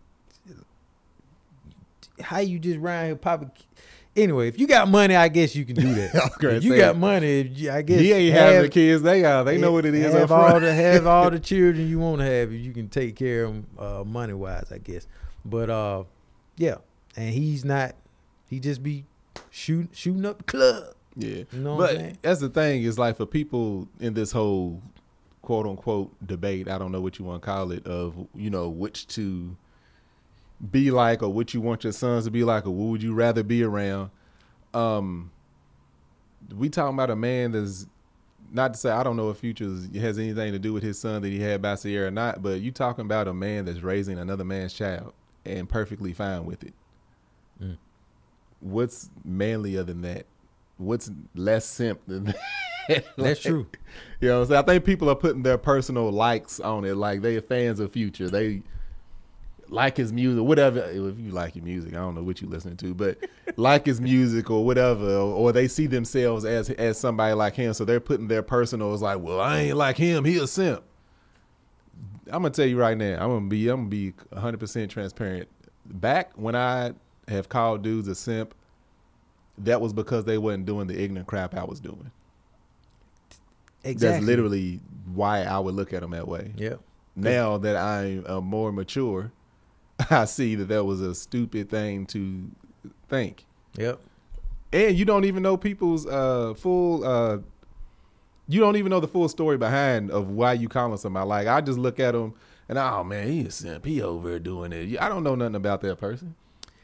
how you just round here popping? ki- Anyway, if you got money, I guess you can do that. I was gonna If you say, got money, if you- I guess He ain't have, having the kids. They are. They know what it is. Have up all front. the have all the children you want to have if you can take care of them uh, money wise, I guess. But uh, yeah, and he's not. He just be shooting shooting up the club. Yeah, You know what I'm but saying? that's the thing is like for people in this whole quote unquote debate, I don't know what you want to call it, of you know which to be like or what you want your sons to be like or what would you rather be around. Um, we talking about a man that's not to say I don't know if Future has anything to do with his son that he had by Sierra or not, but you talking about a man that's raising another man's child and perfectly fine with it. Mm. What's manlier than that? What's less simp than that? That's Like, true. You know what I'm saying? I think people are putting their personal likes on it. Like they are fans of Future. They like his music, whatever. If you like your music, I don't know what you listening to, but like his music or whatever, or, or they see themselves as as somebody like him. So they're putting their personal as like, well, I ain't like him. He a simp. I'm gonna tell you right now. I'm gonna be. I'm gonna be one hundred percent transparent. Back when I have called dudes a simp, that was because they wasn't doing the ignorant crap I was doing. Exactly. That's literally why I would look at them that way. Yeah. Now that I'm uh, more mature, I see that that was a stupid thing to think. Yep. And you don't even know people's uh, full. Uh, you don't even know the full story behind of why you calling somebody. Like I just look at them and oh man, he a simp. He over there doing it. I don't know nothing about that person.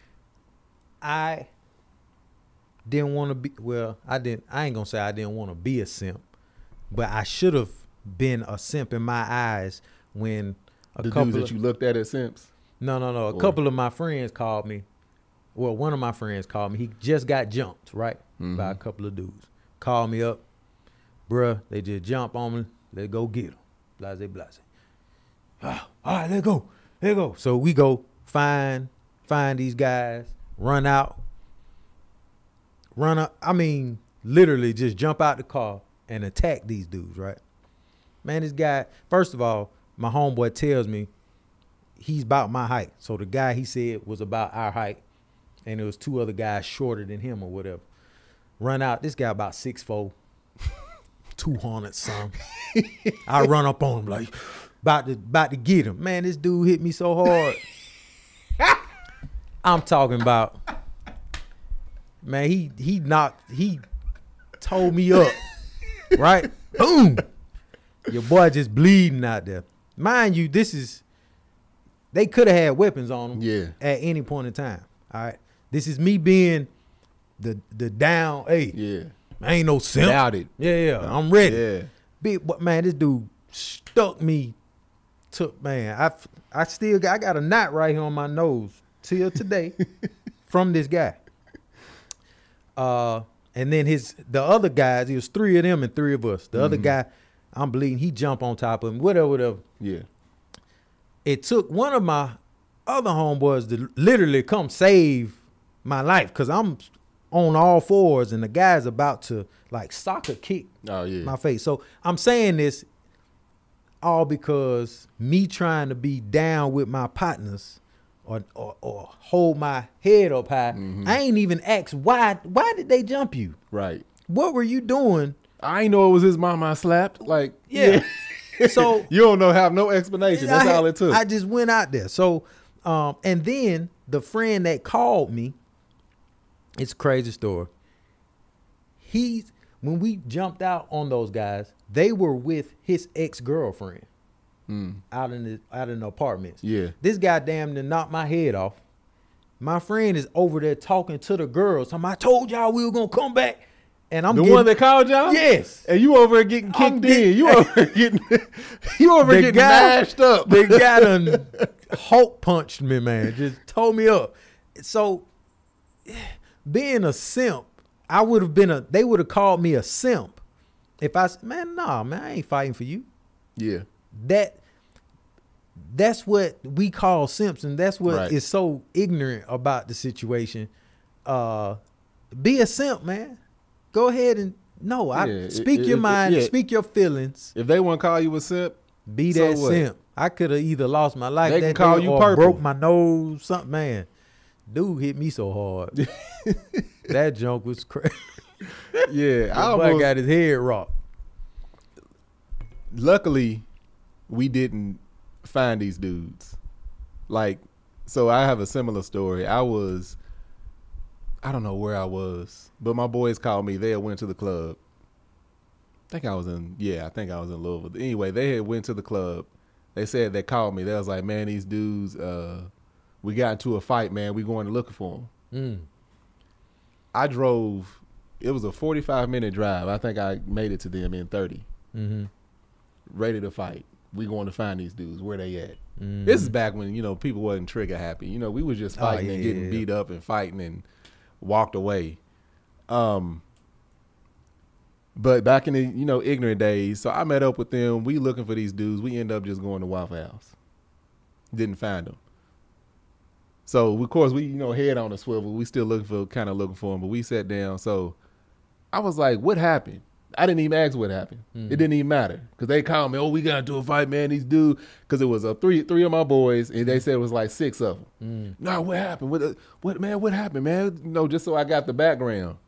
I didn't want to be. Well, I didn't. I ain't gonna say I didn't want to be a simp, but I should have been a simp in my eyes when a The couple dudes that of, you looked at as simps. no, no, no. A Or- couple of my friends called me. Well, one of my friends called me. He just got jumped, right, by a Mhm. couple of dudes. Called me up, bruh. They just jump on me. Let's go get them. Blase, blase. Ah, all right, let's go. Let's go. So we go find find these guys, run out, run up. I mean, literally just jump out the car and attack these dudes, right? Man, this guy, first of all, my homeboy tells me he's about my height. So the guy he said was about our height. And there was two other guys shorter than him or whatever. Run out. This guy about six foot four, two hundred something. I run up on him like, about to, about to get him. Man, this dude hit me so hard. I'm talking about, man, he he knocked, he tore me up, right? Boom. Your boy just bleeding out there. Mind you, this is, they could have had weapons on him Yeah. at any point in time. All right. This is me being the the down, hey, Yeah. I ain't no simp. Doubt it. Yeah, yeah, I'm ready. Yeah. Big, but man, this dude stuck me. Took man, I I still got, I got a knot right here on my nose till today from this guy. Uh, and then his the other guys, it was three of them and three of us. The other Mhm. guy, I'm bleeding. He jump on top of him, whatever, whatever. Yeah. It took one of my other homeboys to literally come save my life because I'm on all fours and the guy's about to like soccer kick Oh yeah. my face. So I'm saying this all because me trying to be down with my partners or or, or hold my head up high. Mhm. I ain't even asked why why did they jump you? Right. What were you doing? I ain't know it was his mom I slapped. Like Yeah. So you don't know have no explanation. That's I, all it took. I just went out there. So Um, and then the friend that called me, it's a crazy story. He's when we jumped out on those guys, they were with his ex-girlfriend Mm. out in the out in the apartments. Yeah. This guy damn near knocked my head off. My friend is over there talking to the girls. I'm, I told y'all we were gonna come back. And I'm the getting, one that called y'all? Yes. And you over there getting kicked I'm getting- in. You over there getting you over The there getting guy- mashed up. The guy done Hulk punched me, man. Just tore me up. So being a simp, I would have been a they would have called me a simp. If I s- man, nah, man, I ain't fighting for you. Yeah. That that's what we call simps, and that's what Right. is so ignorant about the situation. Uh be a simp, man. Go ahead and no, I Yeah, speak it- your it- mind, yeah. speak your feelings. If they want to call you a simp, Be So that what? simp. I could have either lost my life They that can call day you or purple. broke my nose. Something, man. Dude hit me so hard. That junk was crazy. yeah, I I almost, got his head rocked. luckily we didn't find these dudes. Like, so I have a similar story. I was, I don't know where I was, but my boys called me. They had went to the club. I think I was in, yeah, I think I was in Louisville. Anyway, they had went to the club. They said they called me. They was like, man, these dudes, uh, we got into a fight, man. We going to looking for them. Mm. I drove, it was a forty-five minute drive. I think I made it to them in thirty. Mm-hmm. Ready to fight. We going to find these dudes. Where they at? Mm-hmm. This is back when, you know, people wasn't trigger happy. You know, we was just Oh, fighting yeah, and getting yeah, yeah. beat up and fighting and walked away. Um, but back in the, you know, ignorant days, so I met up with them. We looking for these dudes. We end up just going to Waffle House. Didn't find them. So, of course, we, you know, head on a swivel. We still looking for, kind of looking for them, but we sat down. So I was like, what happened? I didn't even ask what happened. Mm. It didn't even matter because they called me, oh, we got into a fight, man. These dudes, because it was a three three of my boys, and they said it was like six of them. Mm. No, what happened? What, what, man, what happened, man? You know, just so I got the background.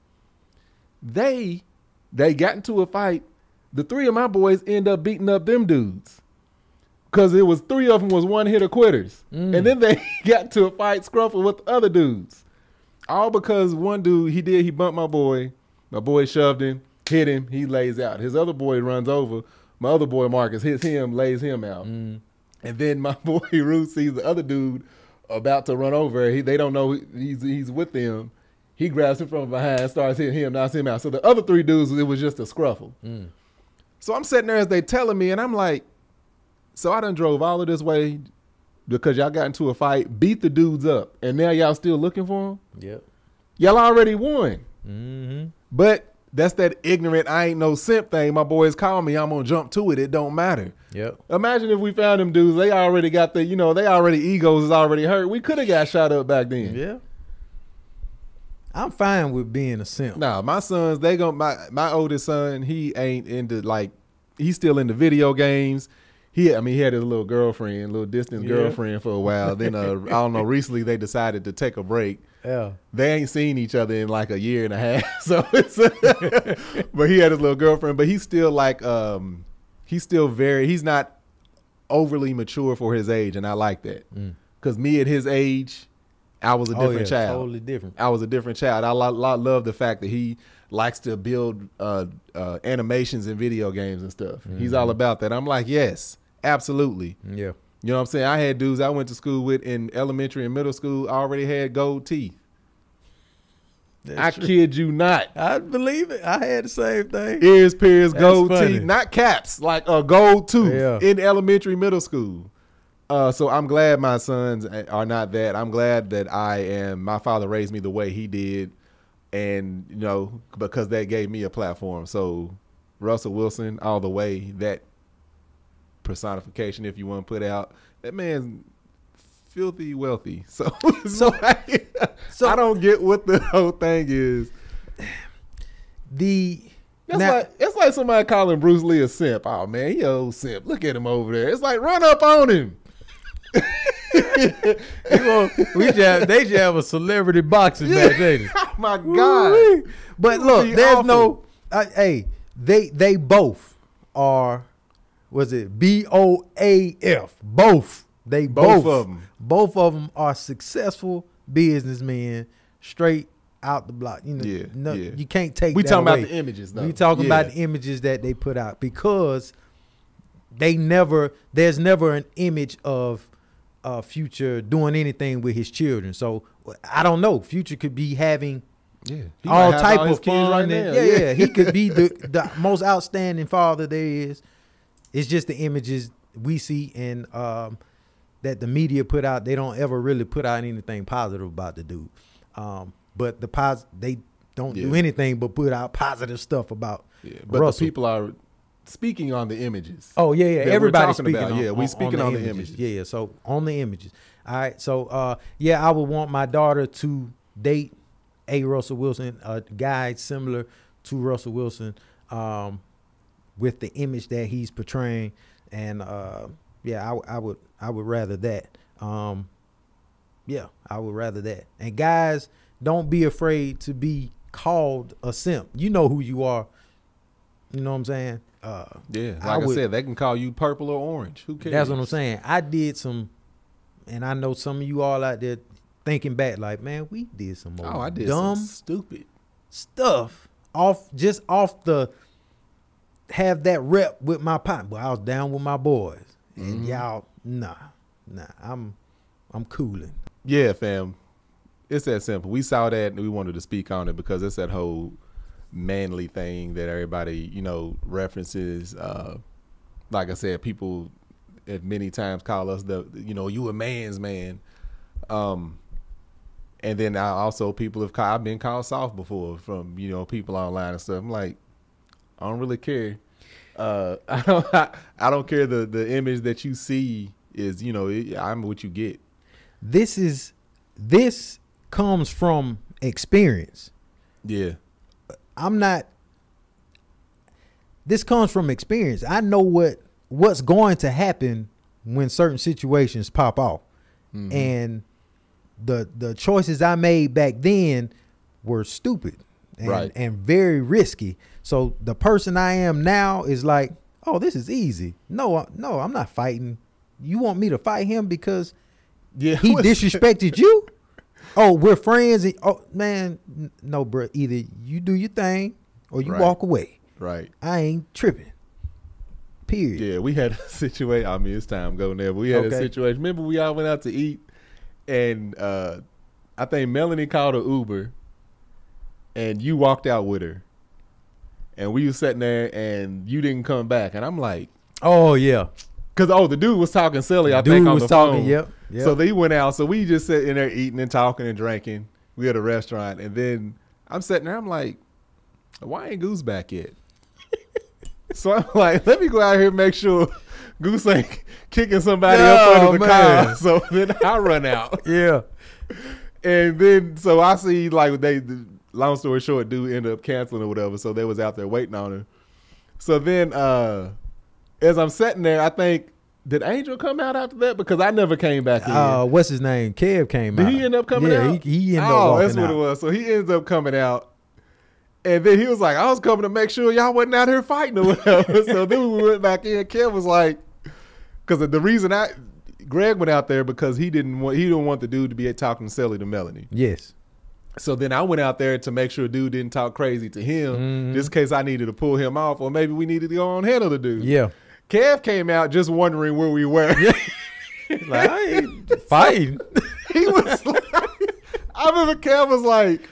They, they got into a fight. The three of my boys end up beating up them dudes because it was three of them was one hitter quitters. Mm. And then they got to a fight scruffle with the other dudes. All because one dude, he did, he bumped my boy. My boy shoved him, hit him, he lays out. His other boy runs over. My other boy, Marcus, hits him, lays him out. Mm. And then my boy Ruth sees the other dude about to run over. He, they don't know he's he's with them. He grabs him from behind, starts hitting him, knocks him out. So the other three dudes, it was just a scruffle. Mm. So I'm sitting there as they telling me, and I'm like, so I done drove all of this way because y'all got into a fight, beat the dudes up, and now y'all still looking for them? Yep. Y'all already won. Mm-hmm. But that's that ignorant, I ain't no simp thing. My boys call me, I'm going to jump to it. It don't matter. Yep. Imagine if we found them dudes, they already got the, you know, they already, egos is already hurt. We could have got shot up back then. Yeah. I'm fine with being a simp. Nah, my sons, they gon' my my oldest son, he ain't into like, he's still into video games. He, I mean, he had his little girlfriend, little distance Yeah. girlfriend for a while. Then, uh, I don't know, recently they decided to take a break. Yeah. They ain't seen each other in like a year and a half. So, it's but he had his little girlfriend, but he's still like, um, he's still very, he's not overly mature for his age. And I like that. Mm. Cause me at his age, I was a Oh, different yeah, child. Totally different. I was a different child. I lo- lo- love the fact that he likes to build uh, uh, animations and video games and stuff. Mm-hmm. He's all about that. I'm like, yes, absolutely. Yeah. You know what I'm saying? I had dudes I went to school with in elementary and middle school already had gold teeth. That's I true. kid you not. I believe it. I had the same thing. Ears pierced, That's gold funny. teeth, not caps, like a gold tooth Yeah. in elementary, middle school. Uh, so I'm glad my sons are not that. I'm glad that I am. My father raised me the way he did, and you know, because that gave me a platform. So Russell Wilson, all the way, that personification, if you want to put out, that man's filthy wealthy. So, so, I, So- I don't get what the whole thing is. The It's now, like it's like somebody calling Bruce Lee a simp. Oh man, he a old simp. Look at him over there. It's like run up on him. you know, we should have, they should have a celebrity boxing match, ain't it? Oh my God. Woo-wee. But It would look, be there's awful. no. Uh, hey, they they both are. Was it B O A F? Both They Both both, of 'em. both of them are successful businessmen, straight out the block. You know, Yeah, no, yeah. you can't take. We that talking away. about the images, though. We talking Yeah. about the images that they put out because they never. There's never an image of uh, Future doing anything with his children. So I don't know. Future could be having Yeah, He all might have type all his of kids fun. right and- now. yeah, yeah, he could be the, the most outstanding father there is. It's just the images we see and um, that the media put out. They don't ever really put out anything positive about the dude. Um, but the pos they don't do Yeah. anything but put out positive stuff about Yeah, but Russell. the people are speaking on the images. Oh yeah, yeah. that we're Everybody's talking speaking about. on, Yeah, we on- speaking on the images. Yeah, yeah. So on the images. All right. So uh, yeah, I would want my daughter to date a Russell Wilson, a guy similar to Russell Wilson, um, with the image that he's portraying, and uh, yeah, I, w- I would I would rather that. Um, yeah, I would rather that. And guys, don't be afraid to be called a simp. You know who you are. You know what I'm saying? Uh, Yeah, like I I, would- said, they can call you purple or orange. Who cares? That's what I'm saying. I did some, and I know some of you all out there thinking back, like, man, we did some more Oh, I did dumb some stupid. stuff off just off the have that rep with my partner. But I was down with my boys, and Mhm. y'all, nah, nah, I'm, I'm cooling. Yeah, fam. It's that simple. We saw that and we wanted to speak on it because it's that whole manly thing that everybody, you know, references. Uh, like I said, people have many times call us the, you know, you a man's man. Um, and then I also people have called, I've been called soft before from, you know, people online and stuff. I'm like, I don't really care. Uh, I don't, I, I don't care. The, the image that you see is, you know, it, I'm what you get. This is this comes from experience. Yeah. I'm not. This comes from experience. I know what what's going to happen when certain situations pop off, Mhm. and the the choices I made back then were stupid and, Right. and very risky. So the person I am now is like, oh, this is easy. No, I- no, I'm not fighting. You want me to fight him because Yeah. he disrespected you? Oh, we're friends. And, oh man, n- no, bro. Either you do your thing or you Right. walk away. Right. I ain't tripping. Period. Yeah, we had a situation. I mean, it's time going there, but we had Okay. a situation. Remember, we all went out to eat, and uh, I think Melanie called an Uber, and you walked out with her, and we was sitting there, and you didn't come back, and I'm like, Oh yeah. because oh, the dude was talking silly. I Dude think on was the talking. phone. Yep. Yep. So they went out. So we just sitting there eating and talking and drinking. We at a restaurant, and then I'm sitting there. I'm like, why ain't Goose back yet? So I'm like, let me go out here and make sure Goose ain't kicking somebody up Oh, under the man. car. So then I run out, yeah. and then so I see like they. Long story short, dude ended up canceling or whatever. So they was out there waiting on her. So then, uh, as I'm sitting there, I think. Did Angel come out after that? Because I never came back in. Uh, what's his name? Kev came Did out. he end up coming yeah, out? He, he ended oh, up walking that's what out. it was. So he ends up coming out. And then he was like, I was coming to make sure y'all wasn't out here fighting or whatever. So then we went back in. Kev was like, because the reason I, Greg went out there because he didn't want, he didn't want the dude to be talking silly to Melanie. Yes. So then I went out there to make sure dude didn't talk crazy to him, Mhm. just in case I needed to pull him off, or maybe we needed to go on handle the dude. Yeah. Kev came out just wondering where we were. Like I ain't fighting. He was like, I remember Kev was like,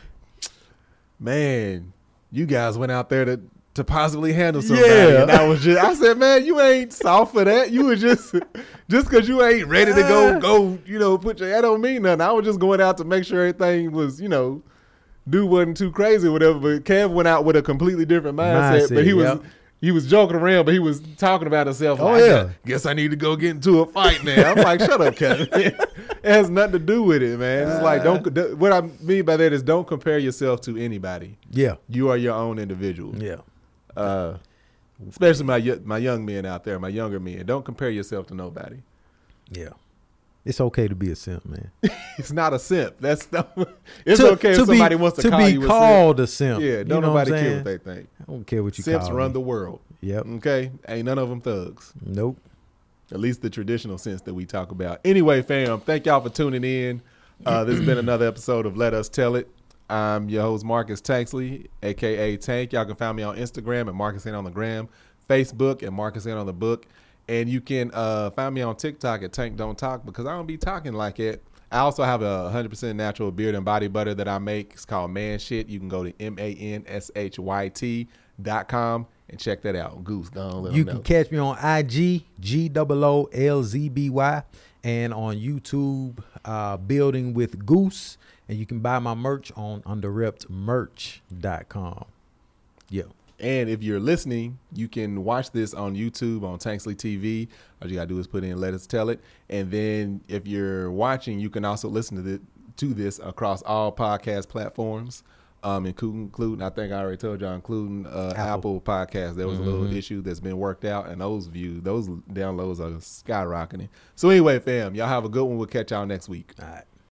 man, you guys went out there to, to possibly handle somebody. Yeah. And I was just, I said, man, you ain't soft for that. You were just, just cause you ain't ready to go, go, you know, put your, that don't mean nothing. I was just going out to make sure everything was, you know, dude wasn't too crazy or whatever. But Kev went out with a completely different mindset, Mindset, but he was, yep. he was joking around, but he was talking about himself. Oh, like, yeah. Guess I need to go get into a fight now. I'm like, shut up, Kevin. It has nothing to do with it, man. It's like, don't. What I mean by that is, don't compare yourself to anybody. Yeah. You are your own individual. Yeah. Uh, especially my y- my young men out there, my younger men. Don't compare yourself to nobody. Yeah. It's okay to be a simp, man. It's not a simp. That's not, it's To- okay if to be- somebody wants to, to call be you called a a simp. simp. Yeah, You don't know what nobody I'm care saying? what they think. I don't care what you Simps call run me. the world. Yep. Okay, ain't none of them thugs. Nope. At least the traditional sense that we talk about. Anyway, fam, thank y'all for tuning in. Uh, this has been another episode of Let Us Tell It. I'm your host, Marcus Tanksley, a k a. Tank. Y'all can find me on Instagram at Marcus Ain't on the Gram, Facebook at Marcus Ain't on the Book. And you can uh, find me on TikTok at Tank Don't Talk because I don't be talking like it. I also have a one hundred percent natural beard and body butter that I make. It's called Man Shit. You can go to M A N S H Y T dot com and check that out. Goose, go on, let You them can know. catch me on I G, G O O L Z B Y, and on YouTube, uh, Building with Goose. And you can buy my merch on underrepped merch dot com. Yeah. And if you're listening, you can watch this on YouTube on Tanksley T V. All you gotta do is put in Let Us Tell It. And then if you're watching, you can also listen to this, to this across all podcast platforms, um, including, I think I already told y'all, including uh, Apple. Apple Podcasts. There was mm-hmm. a little issue that's been worked out, and those views, those downloads are skyrocketing. So anyway, fam, y'all have a good one. We'll catch y'all next week. All right.